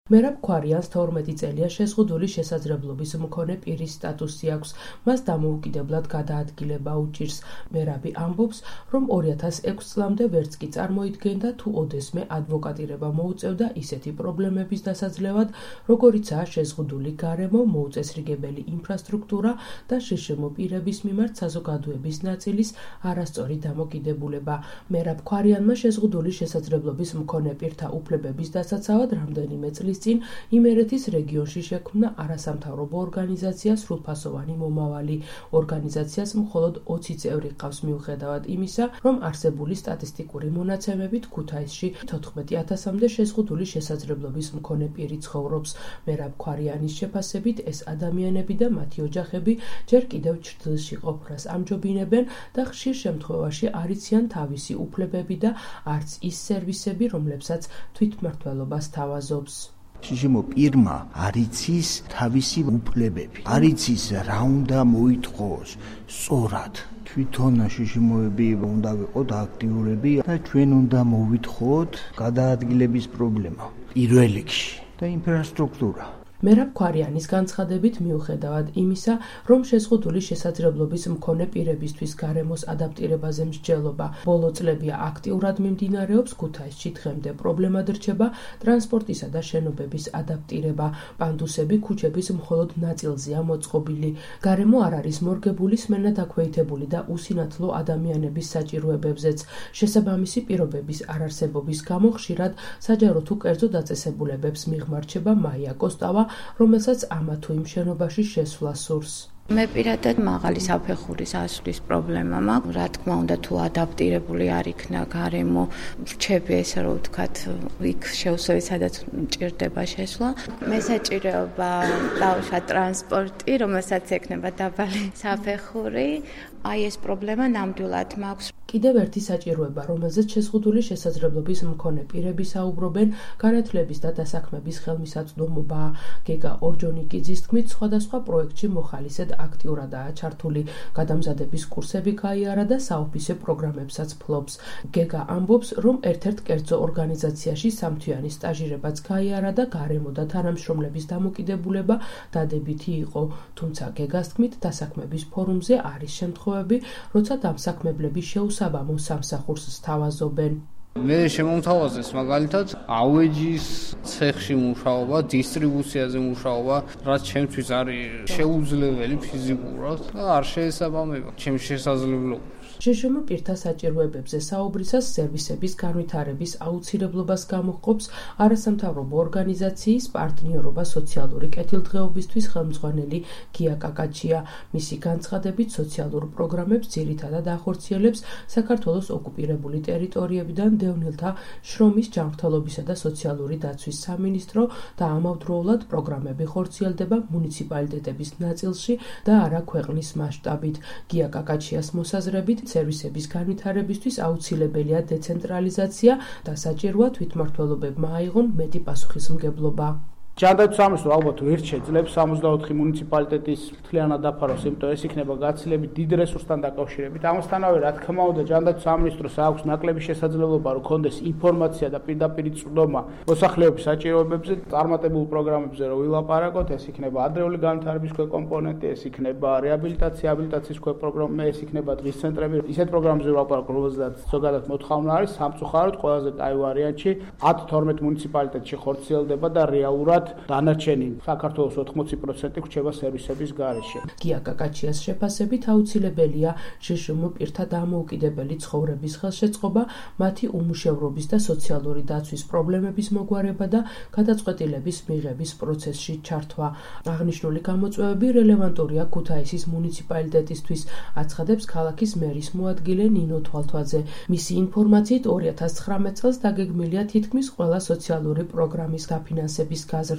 მერაბ ქვარიანს 12 წელია შეზღუდული შესაძლებლობის მქონე პირის სტატუსი აქვს. მას დამოუკიდებლად გადაადგილება უჭირს. მერაბი ამბობს, რომ 2006 წლამდე ვერც კი წარმოიდგენდა თუ ოდესმე ადვოკატირება მოუწევდა ისეთი პრობლემების დასაძლევად, როგორიცაა შეზღუდული გარემო, მოუწესრიგებელი ინფრასტრუქტურა და შშმ პირების მიმართ საზოგადოების ნაწილის არასწორი დამოკიდებულება. მერაბ ქვარიანმა შეზღუდული შესაძლებლობის მქონე პირთა უფლებების დასაცავად რამდენიმე წლის წინ იმერეთის რეგიონში შექმნა არასამთავრობო ორგანიზაცია სრულფასოვანი მომავალი. ორგანიზაციას მხოლოდ 20 წევრი ჰყავს მიუხედავად იმისა, რომ არსებული სტატისტიკური მონაცემებით ქუთაისში 14,000-მდე შეზღუდული შესაძლებლობის მქონე პირი ცხოვრობს. მერაბ ქვარიანის შეფასებით ეს ადამიანები და მათი ოჯახები ჯერ კიდევ ჩრდილში ყოფნას ამჯობინებენ და ხშირ შემთხვევაში არ იციან თავისი უფლებები და არც ის სერვისები, რომლებსაც თვითმმართველობა სთავაზობს. შშმ პირმა არ იცის თავისი უფლებები, არ იცის რა უნდა მოითხოვოს სწორად. თვითონ შშმ-ები უნდა ვიყოთ აქტიურები და ჩვენ უნდა მოვითხოვოთ გადაადგილების პრობლემა პირველ რიგში და ინფრასტრუქტურა. მერაბ ქვარიანის განცხადებით მიუხედავად იმისა, რომ შეზღუდული შესაძლებლობის მქონე პირებისთვის გარემოს ადაპტირებაზე მსჯელობა ბოლო წლებია აქტიურად მიმდინარეობს, ქუთაისში დღემდე პრობლემად რჩება ტრანსპორტისა და შენობების ადაპტირება. პანდუსები ქუჩების მხოლოდ ნაწილზეა მოწყობილი. გარემო არ არის მორგებული სმენად აქვეითებული და usინათლო ადამიანების საჭიროებებზეც. შესაბამისი პირობების არარსებობის გამო ხშირად საჯარო თუ კერძო დაწესებულებებს მიღმარჩება მაია კოსტავა, რომელსაც ამა თუ იმ შენობაში შესვლა სურს. მე პირადად მაღალი საფეხურის ასვლის პრობლემა მაქვს. რა თქმა უნდა, თუ ადაპტირებული არ იქნა გარემო, რჩები ესე რომ ვთქვათ, იქ შევსვე, სადაც მჭირდება შესვლა. მე საჭიროება დავუშვათ ტრანსპორტი, რომელსაც ექნება დაბალი საფეხური. აი ეს პრობლემა ნამდვილად მაქვს. კიდევ ერთი საჭიროება, რომელზეც შეზღუდული შესაძლებლობის მქონე პირები საუბრობენ, განათლების და დასაქმების ხელმისაწვდომობაა. გეგა ორჯონიკიძის თქმით, სხვადასხვა პროექტში მოხალისედ აქტიურადაა ჩართული. გადამზადების კურსები გაიარა და საოფისე პროგრამებსაც ფლობს. გეგა ამბობს, რომ ერთ-ერთ კერძო ორგანიზაციაში სამთვიანი სტაჟირებაც გაიარა და გარემო და თანამშრომლების დამოკიდებულება დადებითი იყო. თუმცა გეგას თქმით, დასაქმების ფორუმზე არის შემთხვევები, როცა დამსაქმებლები შეუსაბამო სამსახურს სთავაზობენ. მე შემომთავაზეს მაგალითად ავეჯის ცეხში მუშაობა, დისტრიბუციაზე მუშაობა, რაც ჩემთვის არის შეუძლებელი ფიზიკურად და არ შეესაბამება ჩემს შესაძლებლობებს. შშმ პირთა საჭიროებებზე საუბრისას სერვისების განვითარების აუცილებლობას გამოჰყოფს არასამთავრობო ორგანიზაციის პარტნიორობა სოციალური კეთილდღეობისთვის ხელმძღვანელი გია კაკაჩია. მისი განცხადებით, სოციალურ პროგრამებს ძირითადად ახორციელებს საქართველოს ოკუპირებული ტერიტორიებიდან დევნილთა შრომის, ჯანმრთელობისა და სოციალური დაცვის სამინისტრო და ამავდროულად პროგრამები ხორციელდება მუნიციპალიტეტების ნაწილში და არა ქვეყნის მასშტაბით. გია კაკაჩიას მოსაზრებით, სერვისების განვითარებისთვის აუცილებელია დეცენტრალიზაცია და საჭიროა თვითმმართველობებმა აიღონ მეტი პასუხისმგებლობა. ჯანდაცვის სამინისტრო ალბათ ვერ შეძლებს 64 მუნიციპალიტეტის მთლიანად დაფაროს, იმიტომ ეს იქნება გაცილებით დიდ რესურსთან დაკავშირებით. ამასთანავე, რა თქმა უნდა, ჯანდაცვის სამინისტროს აქვს ნაკლები შესაძლებლობა, რომ კონდეს ინფორმაცია და პირდაპირი წვდომა მოსახლეობის საჭიროებებზე, წარმატებულ პროგრამებზე რომ ვილაპარაკოთ, ეს იქნება ადრეული განვითარების კომპონენტი, ეს იქნება რეაბილიტაცია, აბილიტაციის პროგრამა, ეს იქნება დღის ცენტრები. ისეთ პროგრამებზე ვილაპარაკოთ, რომელზეც ზოგადად მოთხოვნა არის, სამწუხაროდ ყველაზე კაი ვარიანტი 10-12 მუნიციპალიტეტში ხორციელდება და რეალურად დანარჩენი საქართველოს 80% რჩება სერვისების გარეშე. გია კაკაჩიას შეფასებით აუცილებელია შშმ პირთა დამოუკიდებელი ცხოვრების ხელშეწყობა, მათი უმუშევრობის და სოციალური დაცვის პრობლემების მოგვარება და გადაწყვეტილების მიღების პროცესში ჩართვა. აღნიშნული გამოწვევები რელევანტურია ქუთაისის მუნიციპალიტეტისთვის, აცხადებს ქალაქის მერის მოადგილე ნინო თვალთვაძე. მისი ინფორმაციით 2019 წელს დაგეგმილია თითქმის ყველა სოციალური პროგრამის დაფინანსების გაზრდა.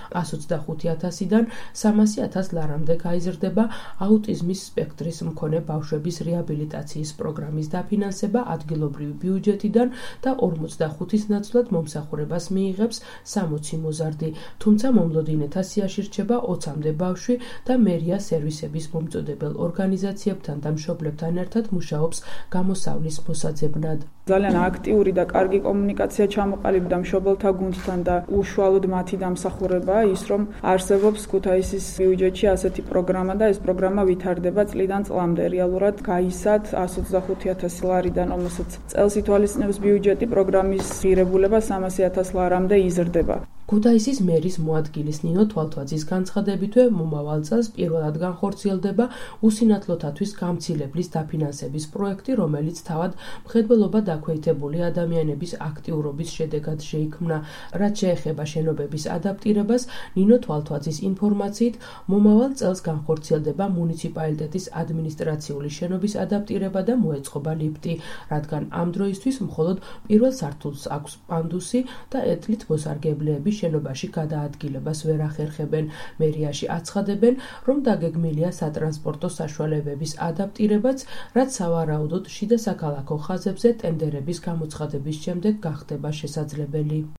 125,000-დან 300,000 ლარამდე გაიზრდება აუტიზმის სპექტრის მქონე ბავშვების რეაბილიტაციის პროგრამის დაფინანსება ადგილობრივი ბიუჯეტიდან და 45-ის ნაცვლად მომსახურებას მიიღებს 60 მოზარდი. თუმცა მომლოდინეთა სიაში რჩება 20-მდე ბავშვი და მერია სერვისების მომწოდებელ ორგანიზაციებთან და მშობლებთან ერთად მუშაობს გამოსავლის მოსაძებნად. ძალიან აქტიური და კარგი კომუნიკაცია ჩამოყალიბდა მშობელთა გუნდთან და უშუალოდ მათი დამსახურებაა ის, რომ არსებობს ქუთაისის ბიუჯეტში ასეთი პროგრამა და ეს პროგრამა ვითარდება წლიდან წლამდე. რეალურად გაისად 125,000 ლარიდან, რომელსაც წელს ითვალისწინებს ბიუჯეტი, პროგრამის ღირებულება 300,000 ლარამდე იზრდება. ქუთაისის მერის მოადგილის ნინო თვალთვაძის განცხადებითვე მომავალ წელს პირველად განხორციელდება უსინათლოთათვის გამცილებლის დაფინანსების პროექტი, რომელიც თავად მხედველობა დაქვეითებული ადამიანების აქტიურობის შედეგად შეიქმნა. რაც შეეხება შენობების ადაპტირებას, ნინო თვალთვაძის ინფორმაციით, მომავალ წელს განხორციელდება მუნიციპალიტეტის ადმინისტრაციული შენობის ადაპტირება და მოეწყობა ლიფტი, რადგან ამ დროისთვის მხოლოდ პირველ სართულს აქვს პანდუსი და ეტლით მოსარგებლეები შენობაში გადაადგილებას ვერ ახერხებენ. მერიაში აცხადებენ, რომ დაგეგმილია სატრანსპორტო საშუალებების ადაპტირებაც, რაც სავარაუდოდ შიდა საქალაქო ხაზებზე ტენდერების გამოცხადების შემდეგ გახდება შესაძლებელი.